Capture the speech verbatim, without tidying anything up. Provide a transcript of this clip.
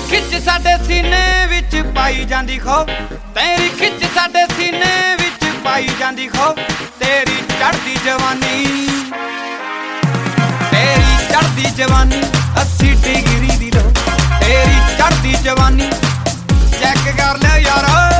खिच साडे सीने विच पाई जांदी खौफ, तेरी खिच साडे सीने विच पाई जांदी खौफ। तेरी चढ़दी जवानी, तेरी चढ़दी जवानी अस्सी डिग्री दी लो, तेरी चढ़दी जवानी चेक कर ले यारो।